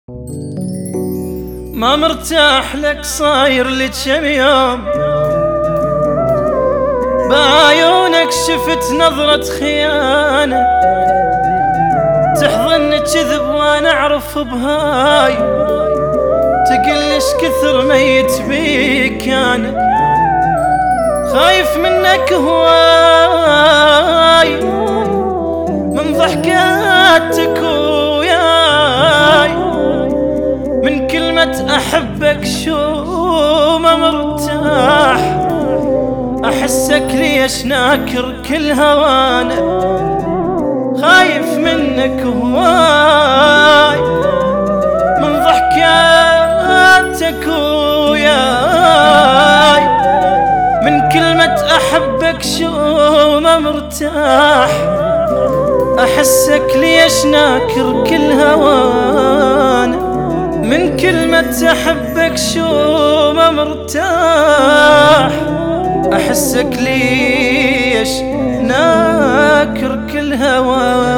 ما مرتاح لك صاير لك كم يوم، بعيونك شفت نظرة خيانة، تحضن كذب وانا اعرف بهاي، تقلش كثر ميت بيك انا، خايف منك هواي من ضحكاتك وياي، من كلمة احبك شو ما مرتاح، احسك ليش ناكر كل هوانا، خايف منك هواي من ضحكاتك وياي، من كلمة احبك شو ما مرتاح، احسك ليش ناكر كل هوانا، من كلمة احبك شو ما مرتاح، احسك ليش ناكر كل هوانا.